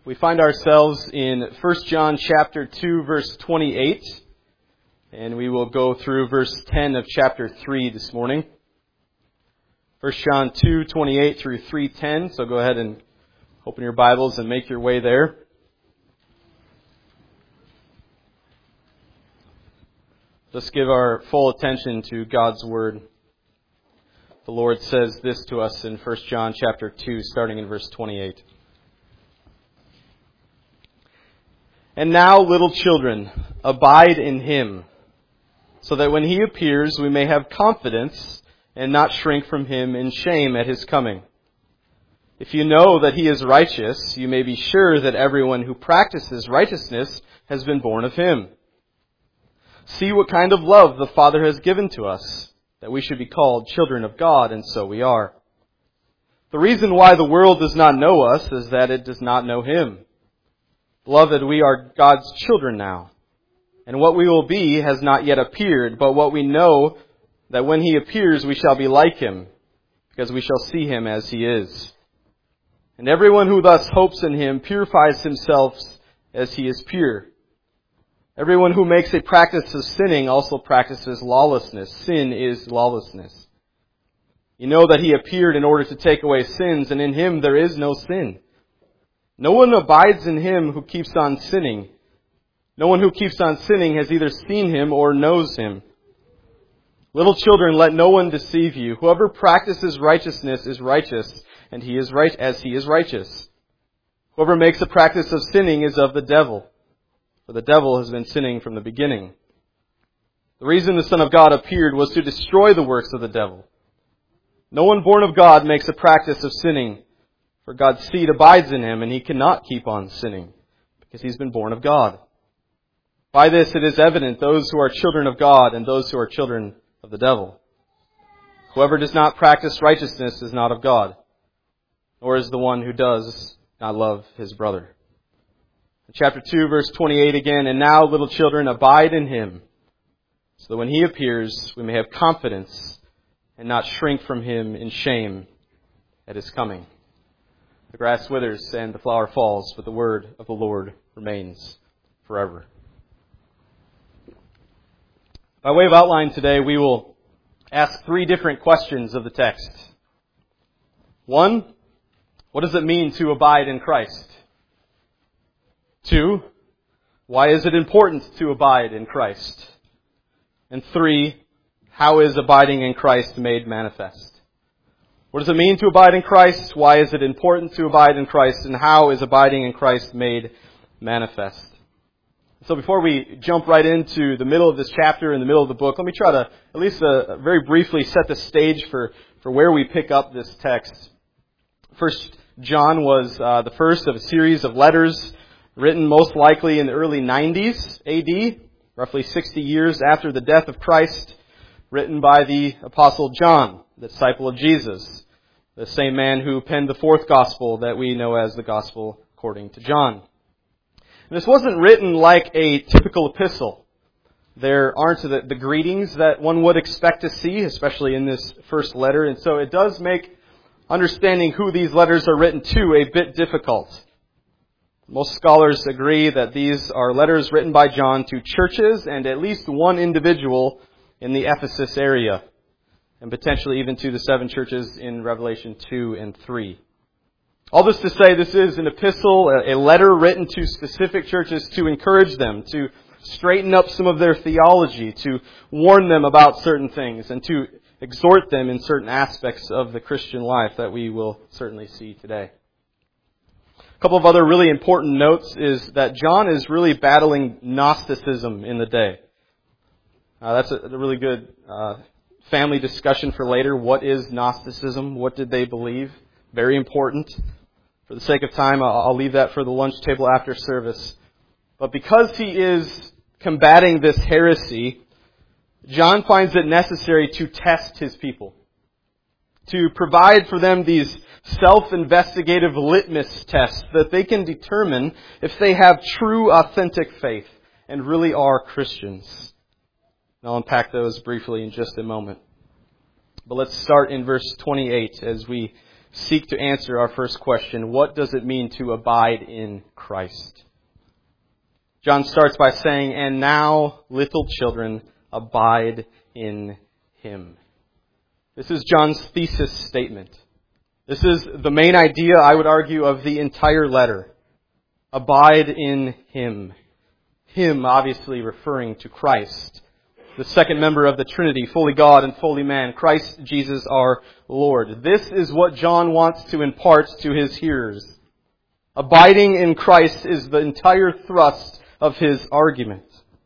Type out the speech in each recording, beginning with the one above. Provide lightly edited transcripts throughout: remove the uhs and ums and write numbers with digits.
We find ourselves in 1 John chapter 2, verse 28, and we will go through verse 10 of chapter 3 this morning. 1 John 2, 28 through 3:10, so go ahead and open your Bibles and make your way there. Let's give our full attention to God's Word. The Lord says this to us in 1 John chapter 2, starting in verse 28. And now, little children, abide in Him, so that when He appears we may have confidence and not shrink from Him in shame at His coming. If you know that He is righteous, you may be sure that everyone who practices righteousness has been born of Him. See what kind of love the Father has given to us, that we should be called children of God, and so we are. The reason why the world does not know us is that it does not know Him. Beloved, we are God's children now, and what we will be has not yet appeared, but what we know that when He appears we shall be like Him, because we shall see Him as He is. And everyone who thus hopes in Him purifies himself as He is pure. Everyone who makes a practice of sinning also practices lawlessness. Sin is lawlessness. You know that He appeared in order to take away sins, and in Him there is no sin. No one abides in Him who keeps on sinning. No one who keeps on sinning has either seen Him or knows Him. Little children, let no one deceive you. Whoever practices righteousness is righteous, and he is right as he is righteous. Whoever makes a practice of sinning is of the devil, for the devil has been sinning from the beginning. The reason the Son of God appeared was to destroy the works of the devil. No one born of God makes a practice of sinning, for God's seed abides in him, and he cannot keep on sinning, because he's been born of God. By this it is evident those who are children of God and those who are children of the devil. Whoever does not practice righteousness is not of God, nor is the one who does not love his brother. Chapter 2, verse 28 again, and now, little children, abide in Him, so that when He appears we may have confidence and not shrink from Him in shame at His coming. The grass withers and the flower falls, but the word of the Lord remains forever. By way of outline today, we will ask three different questions of the text. 1, what does it mean to abide in Christ? 2, why is it important to abide in Christ? And 3, how is abiding in Christ made manifest? What does it mean to abide in Christ? Why is it important to abide in Christ? And how is abiding in Christ made manifest? So before we jump right into the middle of this chapter, in the middle of the book, let me try to at least very briefly set the stage for where we pick up this text. 1 John was the first of a series of letters written most likely in the early 90s AD, roughly 60 years after the death of Christ, written by the Apostle John, the disciple of Jesus, the same man who penned the fourth gospel that we know as the Gospel according to John. And this wasn't written like a typical epistle. There aren't the greetings that one would expect to see, especially in this first letter, and so it does make understanding who these letters are written to a bit difficult. Most scholars agree that these are letters written by John to churches and at least one individual in the Ephesus area, and potentially even to the 7 churches in Revelation 2 and 3. All this to say, this is an epistle, a letter written to specific churches to encourage them, to straighten up some of their theology, to warn them about certain things, and to exhort them in certain aspects of the Christian life that we will certainly see today. A couple of other really important notes is that John is really battling Gnosticism in the day. That's a really good family discussion for later. What is Gnosticism? What did they believe? Very important. For the sake of time, I'll leave that for the lunch table after service. But because he is combating this heresy, John finds it necessary to test his people, to provide for them these self-investigative litmus tests that they can determine if they have true, authentic faith and really are Christians. And I'll unpack those briefly in just a moment. But let's start in verse 28 as we seek to answer our first question: what does it mean to abide in Christ? John starts by saying, "And now, little children, abide in Him." This is John's thesis statement. This is the main idea, I would argue, of the entire letter. Abide in Him. Him, obviously referring to Christ, the second member of the Trinity, fully God and fully man, Christ Jesus our Lord. This is what John wants to impart to his hearers. Abiding in Christ is the entire thrust of his argument.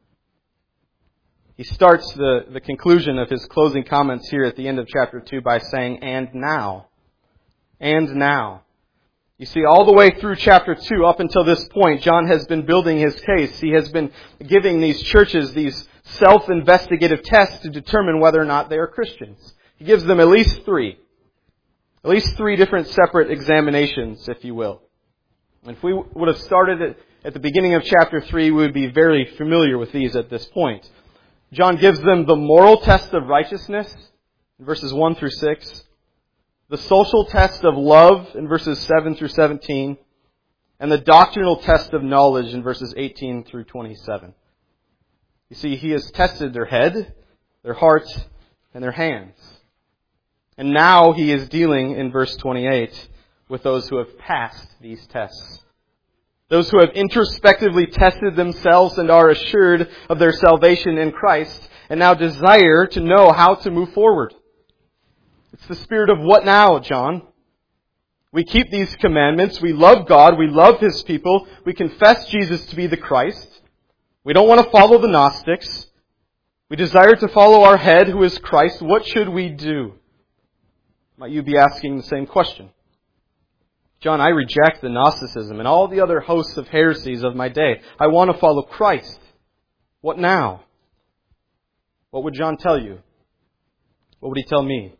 He starts the conclusion of his closing comments here at the end of chapter 2 by saying, "And now." And now. You see, all the way through chapter 2, up until this point, John has been building his case. He has been giving these churches these self-investigative tests to determine whether or not they are Christians. He gives them at least three different separate examinations, if you will. And if we would have started at the beginning of chapter 3, we would be very familiar with these at this point. John gives them the moral test of righteousness in verses 1 through 6. The social test of love in verses 7 through 17, and the doctrinal test of knowledge in verses 18 through 27. You see, he has tested their head, their heart, and their hands. And now he is dealing in verse 28 with those who have passed these tests. Those who have introspectively tested themselves and are assured of their salvation in Christ, and now desire to know how to move forward. It's the spirit of what now, John? We keep these commandments. We love God. We love His people. We confess Jesus to be the Christ. We don't want to follow the Gnostics. We desire to follow our head, who is Christ. What should we do? Might you be asking the same question? John, I reject the Gnosticism and all the other hosts of heresies of my day. I want to follow Christ. What now? What would John tell you? What would he tell me?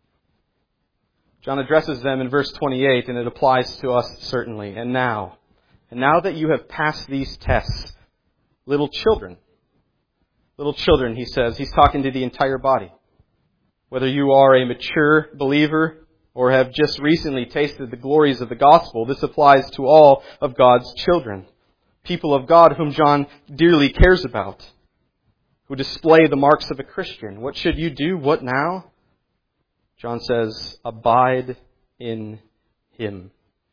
John addresses them in verse 28, and it applies to us certainly. And now that you have passed these tests, little children, he says, he's talking to the entire body. Whether you are a mature believer or have just recently tasted the glories of the gospel, this applies to all of God's children. People of God whom John dearly cares about, who display the marks of a Christian. What should you do? What now? John says, abide in Him.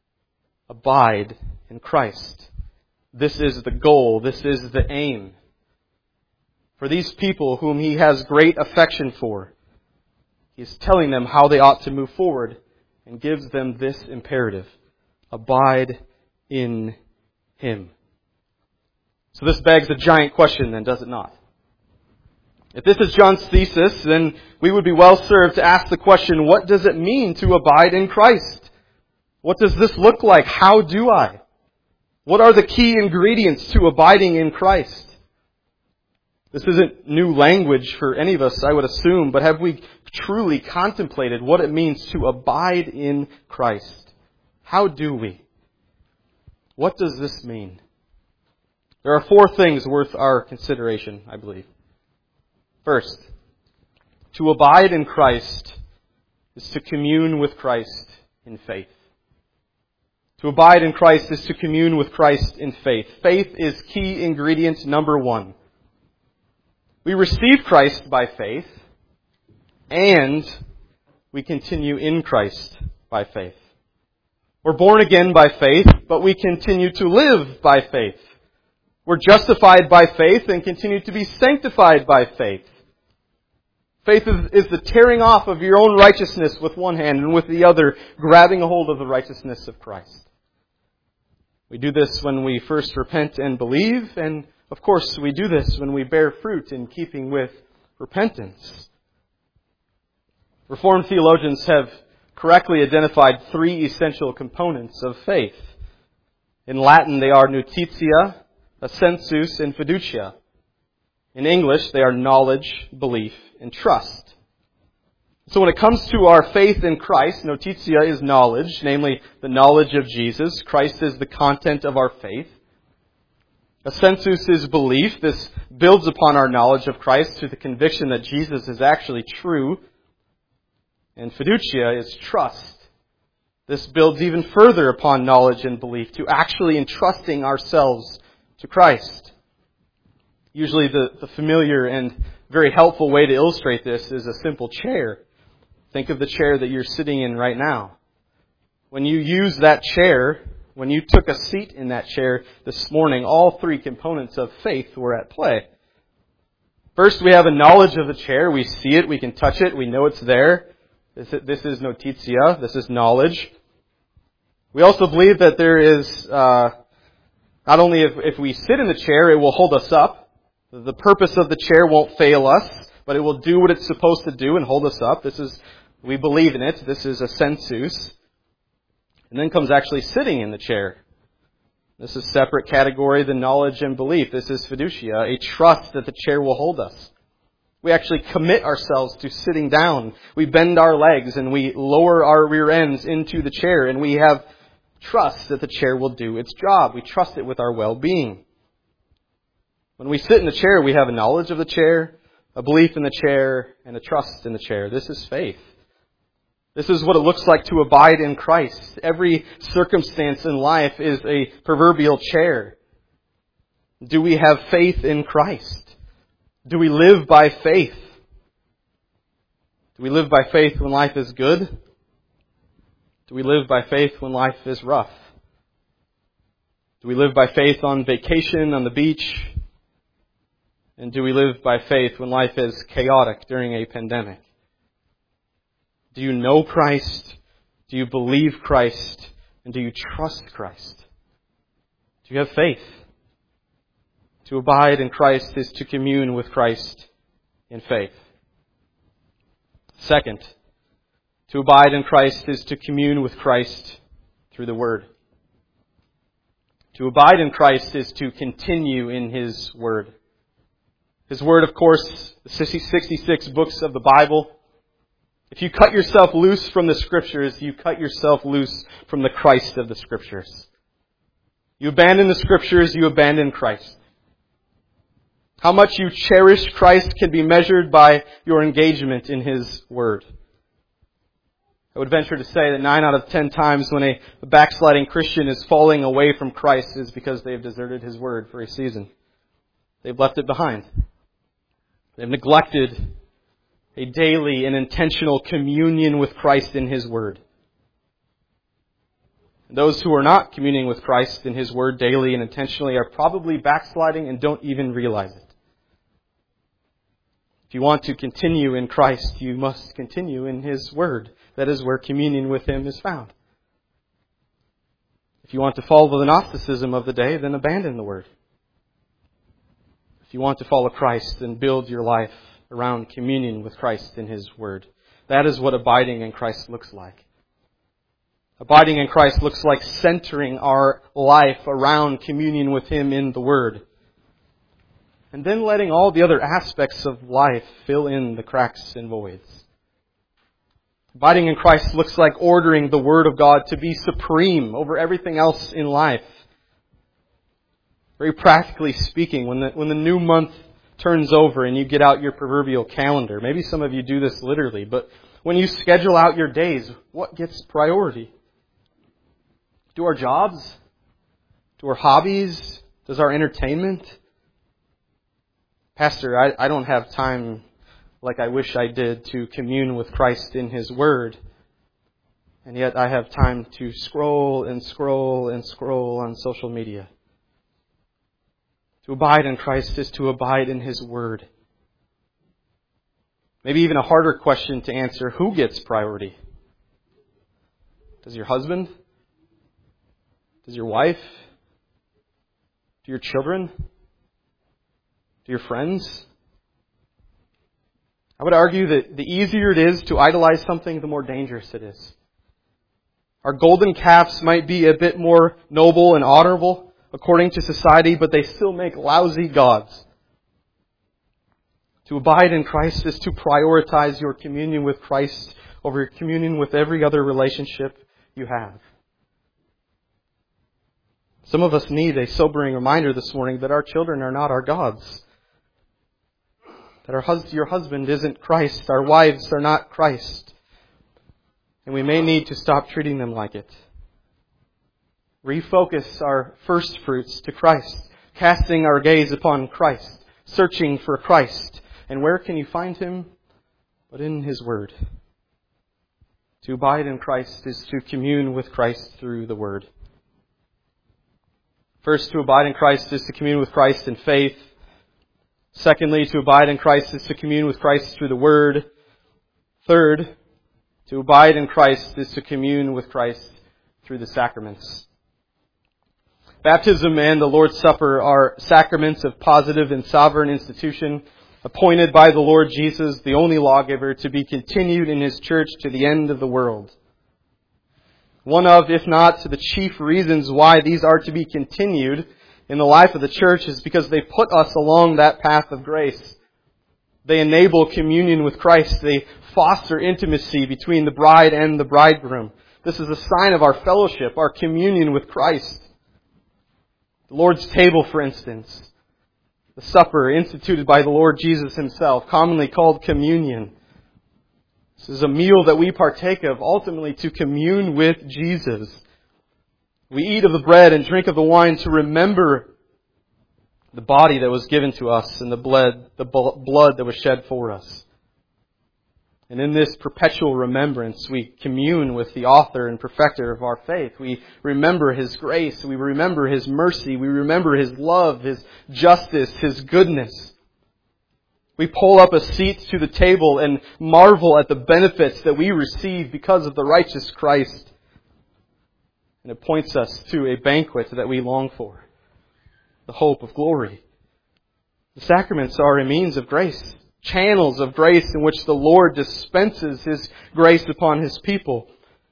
Abide in Christ. This is the goal. This is the aim. For these people whom He has great affection for, He is telling them how they ought to move forward and gives them this imperative. Abide in Him. So this begs a giant question then, does it not? If this is John's thesis, then we would be well served to ask the question, what does it mean to abide in Christ? What does this look like? How do I? What are the key ingredients to abiding in Christ? This isn't new language for any of us, I would assume, but have we truly contemplated what it means to abide in Christ? How do we? What does this mean? There are 4 things worth our consideration, I believe. First, to abide in Christ is to commune with Christ in faith. To abide in Christ is to commune with Christ in faith. Faith is key ingredient number 1. We receive Christ by faith, and we continue in Christ by faith. We're born again by faith, but we continue to live by faith. We're justified by faith and continue to be sanctified by faith. Faith is the tearing off of your own righteousness with one hand and with the other grabbing a hold of the righteousness of Christ. We do this when we first repent and believe, and of course we do this when we bear fruit in keeping with repentance. Reformed theologians have correctly identified 3 essential components of faith. In Latin they are notitia, assensus, and fiducia. In English, they are knowledge, belief, and trust. So when it comes to our faith in Christ, notitia is knowledge, namely the knowledge of Jesus. Christ is the content of our faith. Assensus is belief. This builds upon our knowledge of Christ to the conviction that Jesus is actually true. And fiducia is trust. This builds even further upon knowledge and belief, to actually entrusting ourselves to Christ. Usually the familiar and very helpful way to illustrate this is a simple chair. Think of the chair that you're sitting in right now. When you use that chair, when you took a seat in that chair this morning, all three components of faith were at play. First, we have a knowledge of the chair. We see it, we can touch it, we know it's there. This is notitia, this is knowledge. We also believe that there is, not only if we sit in the chair, it will hold us up. The purpose of the chair won't fail us, but it will do what it's supposed to do and hold us up. We believe in it. This is a sensus. And then comes actually sitting in the chair. This is a separate category than knowledge and belief. This is fiducia, a trust that the chair will hold us. We actually commit ourselves to sitting down. We bend our legs and we lower our rear ends into the chair, and we have trust that the chair will do its job. We trust it with our well-being. When we sit in the chair, we have a knowledge of the chair, a belief in the chair, and a trust in the chair. This is faith. This is what it looks like to abide in Christ. Every circumstance in life is a proverbial chair. Do we have faith in Christ? Do we live by faith? Do we live by faith when life is good? Do we live by faith when life is rough? Do we live by faith on vacation on the beach? And do we live by faith when life is chaotic during a pandemic? Do you know Christ? Do you believe Christ? And do you trust Christ? Do you have faith? To abide in Christ is to commune with Christ in faith. Second, to abide in Christ is to commune with Christ through the Word. To abide in Christ is to continue in His Word. His Word, of course, the 66 books of the Bible. If you cut yourself loose from the Scriptures, you cut yourself loose from the Christ of the Scriptures. You abandon the Scriptures, you abandon Christ. How much you cherish Christ can be measured by your engagement in His Word. I would venture to say that 9 out of 10 times when a backsliding Christian is falling away from Christ is because they've deserted His Word for a season. They've left it behind. They've neglected a daily and intentional communion with Christ in His Word. Those who are not communing with Christ in His Word daily and intentionally are probably backsliding and don't even realize it. If you want to continue in Christ, you must continue in His Word. That is where communion with Him is found. If you want to follow the Gnosticism of the day, then abandon the Word. If you want to follow Christ, then build your life around communion with Christ in His Word. That is what abiding in Christ looks like. Abiding in Christ looks like centering our life around communion with Him in the Word. And then letting all the other aspects of life fill in the cracks and voids. Abiding in Christ looks like ordering the Word of God to be supreme over everything else in life. Very practically speaking, when the new month turns over and you get out your proverbial calendar, maybe some of you do this literally, but when you schedule out your days, what gets priority? Do our jobs? Do our hobbies? Does our entertainment? Pastor, I don't have time like I wish I did to commune with Christ in His Word. And yet I have time to scroll and scroll and scroll on social media. To abide in Christ is to abide in His Word. Maybe even a harder question to answer, who gets priority? Does your husband? Does your wife? Do your children? Do your friends? I would argue that the easier it is to idolize something, the more dangerous it is. Our golden calves might be a bit more noble and honorable according to society, but they still make lousy gods. To abide in Christ is to prioritize your communion with Christ over your communion with every other relationship you have. Some of us need a sobering reminder this morning that our children are not our gods. That your husband isn't Christ. Our wives are not Christ. And we may need to stop treating them like it. Refocus our first fruits to Christ, casting our gaze upon Christ, searching for Christ. And where can you find Him? But in His Word. To abide in Christ is to commune with Christ through the Word. First, to abide in Christ is to commune with Christ in faith. Secondly, to abide in Christ is to commune with Christ through the Word. Third, to abide in Christ is to commune with Christ through the sacraments. Baptism and the Lord's Supper are sacraments of positive and sovereign institution, appointed by the Lord Jesus, the only lawgiver, to be continued in His church to the end of the world. One of, if not the chief reasons why these are to be continued in the life of the church is because they put us along that path of grace. They enable communion with Christ. They foster intimacy between the bride and the bridegroom. This is a sign of our fellowship, our communion with Christ. The Lord's table, for instance, the supper instituted by the Lord Jesus Himself, commonly called communion. This is a meal that we partake of ultimately to commune with Jesus. We eat of the bread and drink of the wine to remember the body that was given to us and the blood that was shed for us. And in this perpetual remembrance, we commune with the author and perfecter of our faith. We remember His grace. We remember His mercy. We remember His love, His justice, His goodness. We pull up a seat to the table and marvel at the benefits that we receive because of the righteous Christ. And it points us to a banquet that we long for, the hope of glory. The sacraments are a means of grace, channels of grace in which the Lord dispenses His grace upon His people.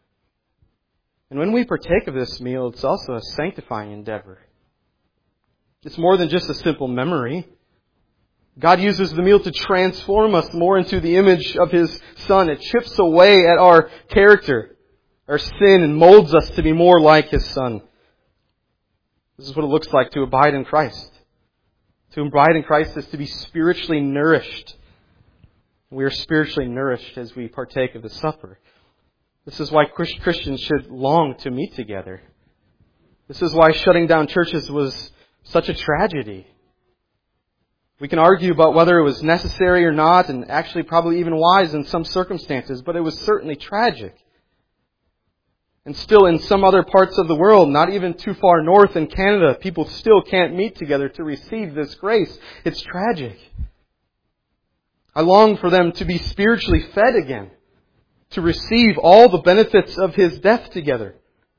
And when we partake of this meal, it's also a sanctifying endeavor. It's more than just a simple memory. God uses the meal to transform us more into the image of His Son. It chips away at our character, our sin, and molds us to be more like His Son. This is what it looks like to abide in Christ. To abide in Christ is to be spiritually nourished. We are spiritually nourished as we partake of the supper. This is why Christians should long to meet together. This is why shutting down churches was such a tragedy. We can argue about whether it was necessary or not, and actually probably even wise in some circumstances, but it was certainly tragic. And still in some other parts of the world, not even too far north in Canada, people still can't meet together to receive this grace. It's tragic. I long for them to be spiritually fed again, to receive all the benefits of His death together.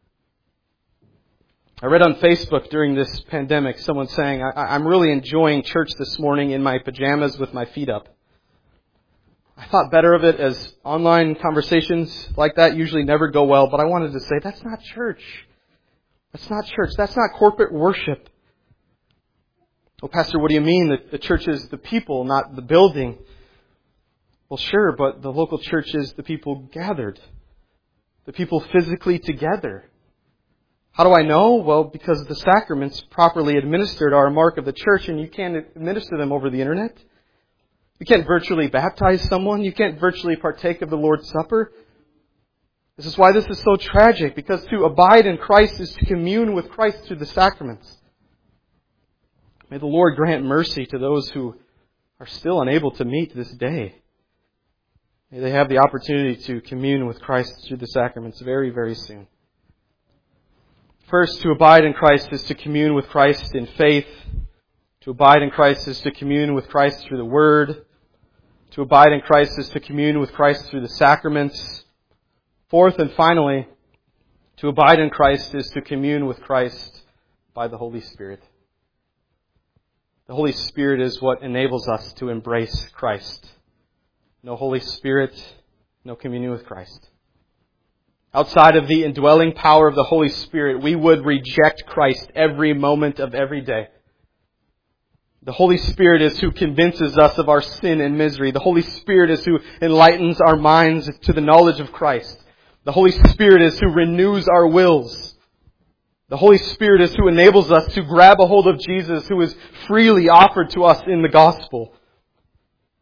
I read on Facebook during this pandemic someone saying, I'm really enjoying church this morning in my pajamas with my feet up. I thought better of it as online conversations like that usually never go well, but I wanted to say, that's not church. That's not church. That's not corporate worship. Well, Pastor, what do you mean that the church is the people, not the building? Well, sure, but the local church is the people gathered. The people physically together. How do I know? Well, because the sacraments properly administered are a mark of the church, and you can't administer them over the internet. You can't virtually baptize someone. You can't virtually partake of the Lord's Supper. This is why this is so tragic, because to abide in Christ is to commune with Christ through the sacraments. May the Lord grant mercy to those who are still unable to meet this day. May they have the opportunity to commune with Christ through the sacraments very, very soon. First, to abide in Christ is to commune with Christ in faith. To abide in Christ is to commune with Christ through the Word. To abide in Christ is to commune with Christ through the sacraments. Fourth and finally, to abide in Christ is to commune with Christ by the Holy Spirit. The Holy Spirit is what enables us to embrace Christ. No Holy Spirit, no communion with Christ. Outside of the indwelling power of the Holy Spirit, we would reject Christ every moment of every day. The Holy Spirit is who convinces us of our sin and misery. The Holy Spirit is who enlightens our minds to the knowledge of Christ. The Holy Spirit is who renews our wills. The Holy Spirit is who enables us to grab a hold of Jesus, who is freely offered to us in the gospel.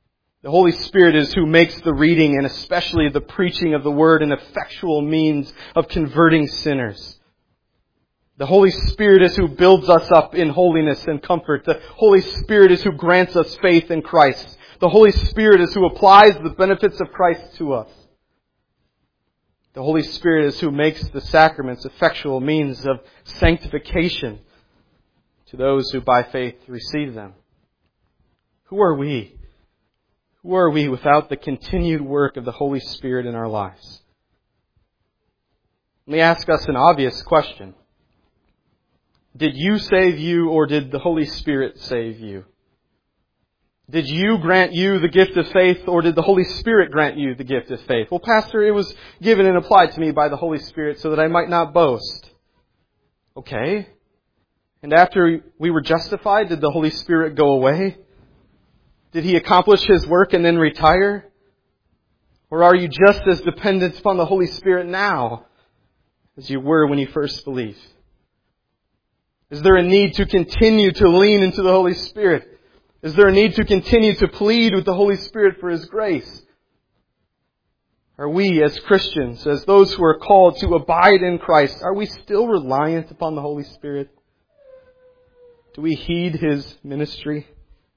The Holy Spirit is who makes the reading and especially the preaching of the Word an effectual means of converting sinners. The Holy Spirit is who builds us up in holiness and comfort. The Holy Spirit is who grants us faith in Christ. The Holy Spirit is who applies the benefits of Christ to us. The Holy Spirit is who makes the sacraments effectual means of sanctification to those who by faith receive them. Who are we? Who are we without the continued work of the Holy Spirit in our lives? Let me ask us an obvious question. Did you save you, or did the Holy Spirit save you? Did you grant you the gift of faith, or did the Holy Spirit grant you the gift of faith? Well, Pastor, it was given and applied to me by the Holy Spirit so that I might not boast. Okay. And after we were justified, did the Holy Spirit go away? Did He accomplish His work and then retire? Or are you just as dependent upon the Holy Spirit now as you were when you first believed? Is there a need to continue to lean into the Holy Spirit? Is there a need to continue to plead with the Holy Spirit for His grace? Are we as Christians, as those who are called to abide in Christ, are we still reliant upon the Holy Spirit? Do we heed His ministry?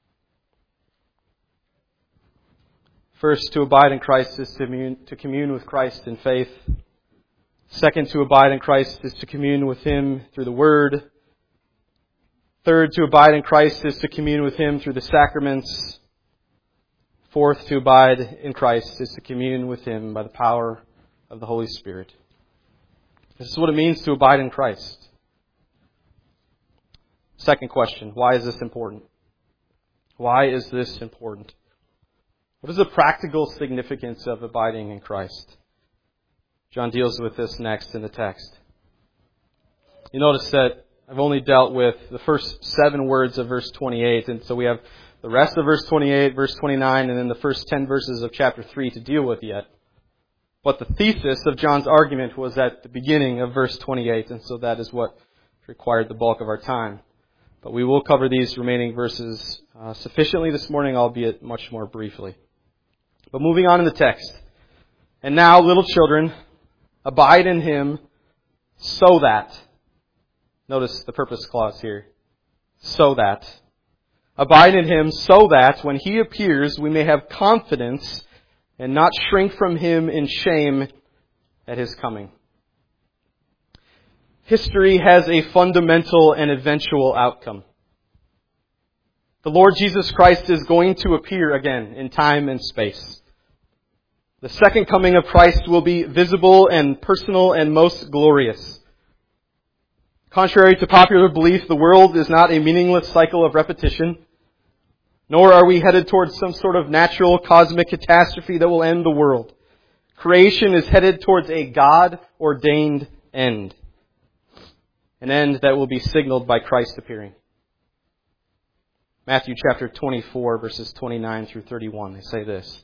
First, to abide in Christ is to commune with Christ in faith. Second, to abide in Christ is to commune with Him through the Word. Third, to abide in Christ is to commune with Him through the sacraments. Fourth, to abide in Christ is to commune with Him by the power of the Holy Spirit. This is what it means to abide in Christ. Second question, why is this important? Why is this important? What is the practical significance of abiding in Christ? John deals with this next in the text. You notice that I've only dealt with the first 7 words of verse 28, and so we have the rest of verse 28, verse 29, and then the first 10 verses of chapter 3 to deal with yet. But the thesis of John's argument was at the beginning of verse 28, and so that is what required the bulk of our time. But we will cover these remaining verses sufficiently this morning, albeit much more briefly. But moving on in the text. And now, little children, abide in Him so that. Notice the purpose clause here. So that. Abide in Him so that when He appears, we may have confidence and not shrink from Him in shame at His coming. History has a fundamental and eventual outcome. The Lord Jesus Christ is going to appear again in time and space. The second coming of Christ will be visible and personal and most glorious. Contrary to popular belief, the world is not a meaningless cycle of repetition, nor are we headed towards some sort of natural cosmic catastrophe that will end the world. Creation is headed towards a God-ordained end. An end that will be signaled by Christ appearing. Matthew chapter 24, verses 29 through 31, they say this.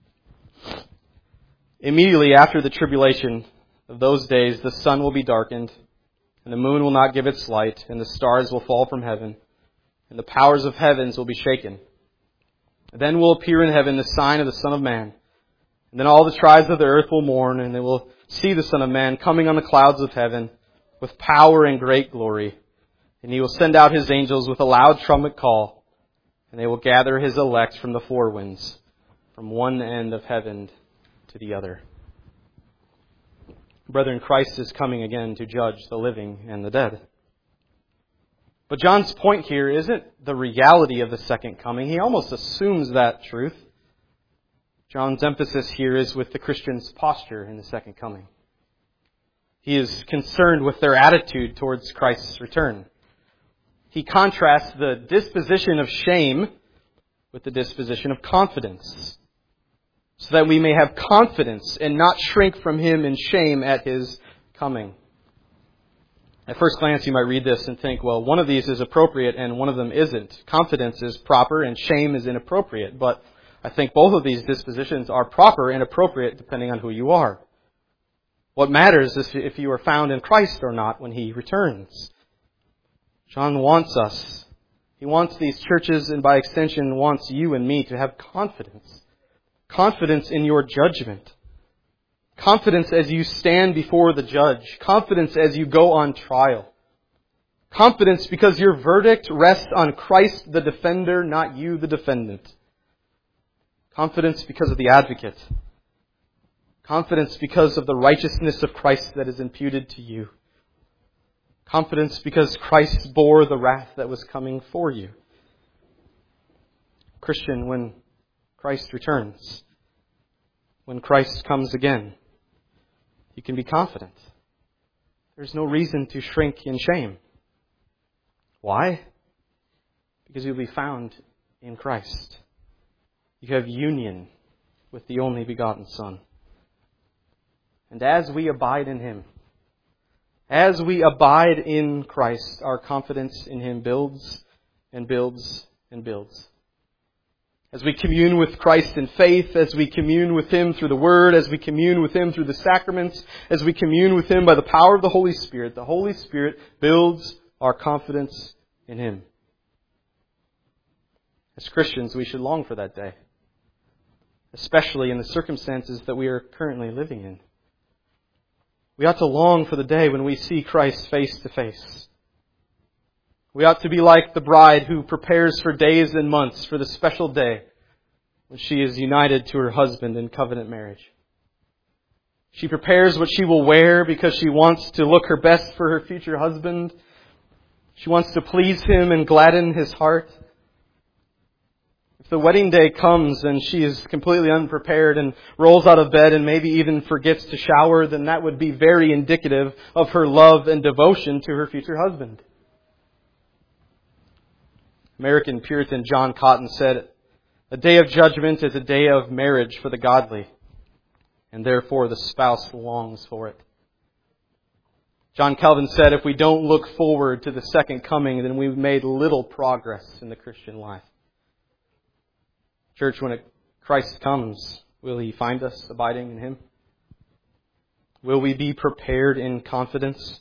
Immediately after the tribulation of those days, the sun will be darkened, and the moon will not give its light, and the stars will fall from heaven, and the powers of heavens will be shaken. Then will appear in heaven the sign of the Son of Man. And then all the tribes of the earth will mourn, and they will see the Son of Man coming on the clouds of heaven with power and great glory. And He will send out His angels with a loud trumpet call, and they will gather His elect from the four winds, from one end of heaven to the other. Brethren, Christ is coming again to judge the living and the dead. But John's point here isn't the reality of the second coming. He almost assumes that truth. John's emphasis here is with the Christian's posture in the second coming. He is concerned with their attitude towards Christ's return. He contrasts the disposition of shame with the disposition of confidence, so that we may have confidence and not shrink from Him in shame at His coming. At first glance, you might read this and think, well, one of these is appropriate and one of them isn't. Confidence is proper and shame is inappropriate. But I think both of these dispositions are proper and appropriate depending on who you are. What matters is if you are found in Christ or not when He returns. John wants us. He wants these churches, and by extension wants you and me to have confidence Confidence in your judgment. Confidence as you stand before the judge. Confidence as you go on trial. Confidence because your verdict rests on Christ the defender, not you the defendant. Confidence because of the advocate. Confidence because of the righteousness of Christ that is imputed to you. Confidence because Christ bore the wrath that was coming for you. Christian, when Christ returns, when Christ comes again, you can be confident. There's no reason to shrink in shame. Why? Because you'll be found in Christ. You have union with the only begotten Son. And as we abide in Him, as we abide in Christ, our confidence in Him builds and builds and builds. As we commune with Christ in faith, as we commune with Him through the Word, as we commune with Him through the sacraments, as we commune with Him by the power of the Holy Spirit builds our confidence in Him. As Christians, we should long for that day, especially in the circumstances that we are currently living in. We ought to long for the day when we see Christ face to face. We ought to be like the bride who prepares for days and months for the special day when she is united to her husband in covenant marriage. She prepares what she will wear because she wants to look her best for her future husband. She wants to please him and gladden his heart. If the wedding day comes and she is completely unprepared and rolls out of bed and maybe even forgets to shower, then that would be very indicative of her love and devotion to her future husband. American Puritan John Cotton said, "A day of judgment is a day of marriage for the godly, and therefore the spouse longs for it." John Calvin said, "If we don't look forward to the second coming, then we've made little progress in the Christian life." Church, when Christ comes, will He find us abiding in Him? Will we be prepared in confidence?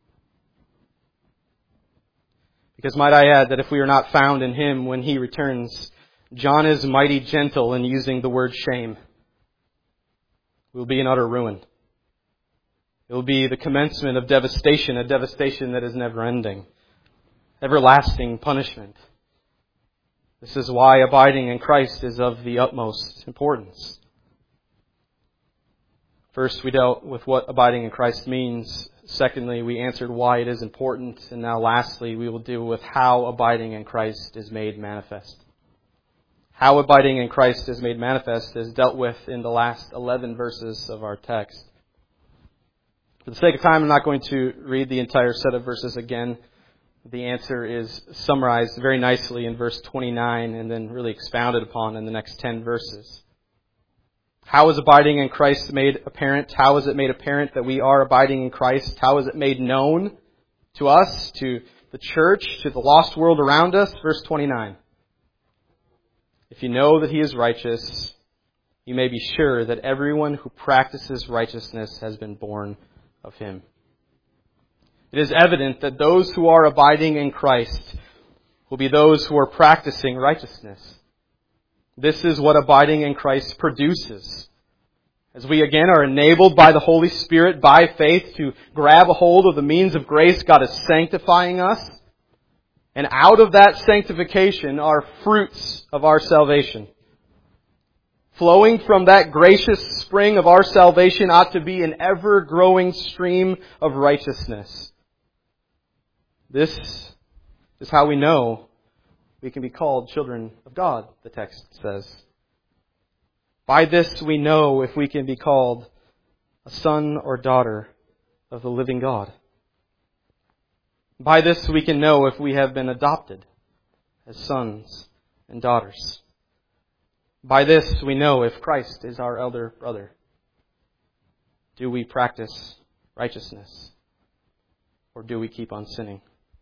Because might I add that if we are not found in Him when He returns, John is mighty gentle in using the word shame. We'll be in utter ruin. It will be the commencement of devastation, a devastation that is never ending. Everlasting punishment. This is why abiding in Christ is of the utmost importance. First, we dealt with what abiding in Christ means. Secondly, we answered why it is important. And now lastly, we will deal with how abiding in Christ is made manifest. How abiding in Christ is made manifest is dealt with in the last 11 verses of our text. For the sake of time, I'm not going to read the entire set of verses again. The answer is summarized very nicely in verse 29 and then really expounded upon in the next 10 verses. How is abiding in Christ made apparent? How is it made apparent that we are abiding in Christ? How is it made known to us, to the church, to the lost world around us? Verse 29. If you know that He is righteous, you may be sure that everyone who practices righteousness has been born of Him. It is evident that those who are abiding in Christ will be those who are practicing righteousness. This is what abiding in Christ produces. As we again are enabled by the Holy Spirit, by faith, to grab a hold of the means of grace, God is sanctifying us. And out of that sanctification are fruits of our salvation. Flowing from that gracious spring of our salvation ought to be an ever-growing stream of righteousness. This is how we know we can be called children of God, the text says. By this we know if we can be called a son or daughter of the living God. By this we can know if we have been adopted as sons and daughters. By this we know if Christ is our elder brother. Do we practice righteousness? Or do we keep on sinning?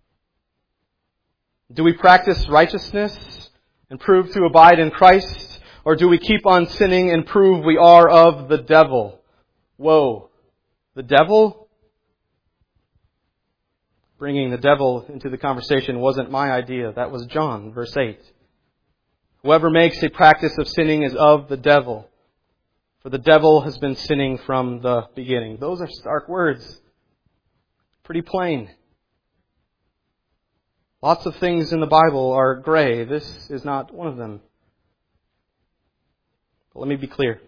Do we practice righteousness and prove to abide in Christ? Or do we keep on sinning and prove we are of the devil? Woe! The devil? Bringing the devil into the conversation wasn't my idea. That was John, verse 8. Whoever makes a practice of sinning is of the devil, For the devil has been sinning from the beginning. Those are stark words. Pretty plain. Lots of things in the Bible are gray. This is not one of them. But let me be clear.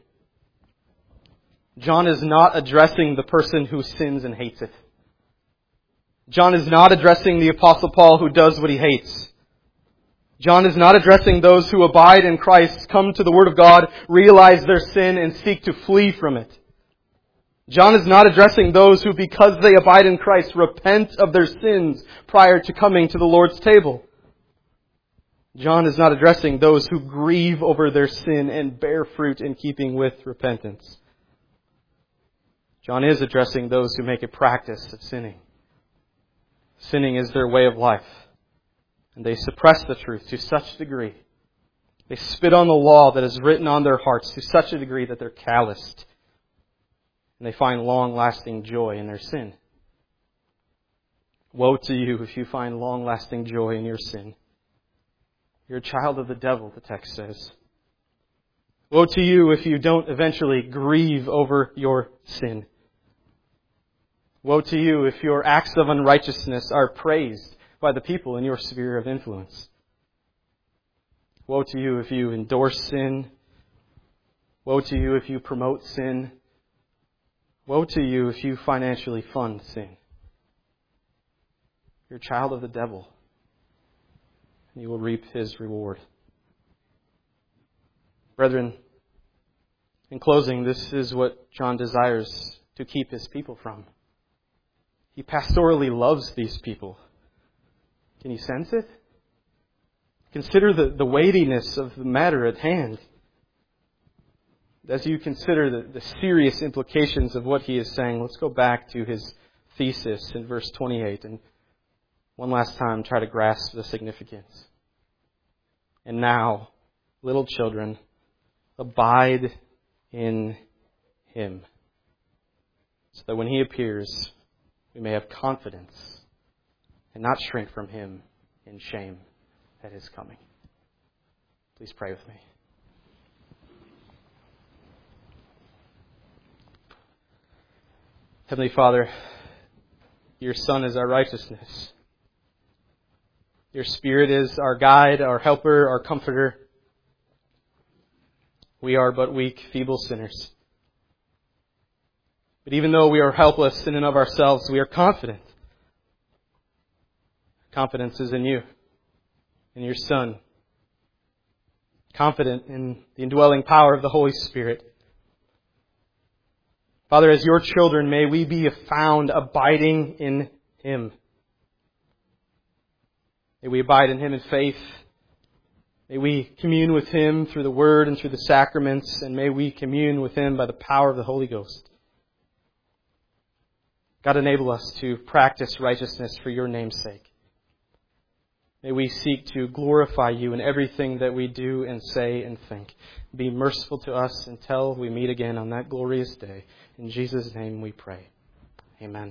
John is not addressing the person who sins and hates it. John is not addressing the Apostle Paul who does what he hates. John is not addressing those who abide in Christ, come to the Word of God, realize their sin, and seek to flee from it. John is not addressing those who, because they abide in Christ, repent of their sins prior to coming to the Lord's table. John is not addressing those who grieve over their sin and bear fruit in keeping with repentance. John is addressing those who make a practice of sinning. Sinning is their way of life. And they suppress the truth to such a degree. They spit on the law that is written on their hearts to such a degree that they're calloused. And they find long-lasting joy in their sin. Woe to you if you find long-lasting joy in your sin. You're a child of the devil, the text says. Woe to you if you don't eventually grieve over your sin. Woe to you if your acts of unrighteousness are praised by the people in your sphere of influence. Woe to you if you endorse sin. Woe to you if you promote sin. Woe to you if you financially fund sin. You're a child of the devil, and you will reap his reward. Brethren, in closing, this is what John desires to keep his people from. He pastorally loves these people. Can you sense it? Consider the weightiness of the matter at hand. As you consider the serious implications of what he is saying, let's go back to his thesis in verse 28 and one last time try to grasp the significance. And now, little children, abide in him, so that when he appears, we may have confidence and not shrink from him in shame at his coming. Please pray with me. Heavenly Father, your Son is our righteousness. Your Spirit is our guide, our helper, our comforter. We are but weak, feeble sinners. But even though we are helpless in and of ourselves, we are confident. Confidence is in you, in your Son. Confident in the indwelling power of the Holy Spirit. Father, as your children, may we be found abiding in him. May we abide in him in faith. May we commune with him through the Word and through the sacraments, and may we commune with him by the power of the Holy Ghost. God, enable us to practice righteousness for your name's sake. May we seek to glorify you in everything that we do and say and think. Be merciful to us until we meet again on that glorious day. In Jesus' name we pray. Amen.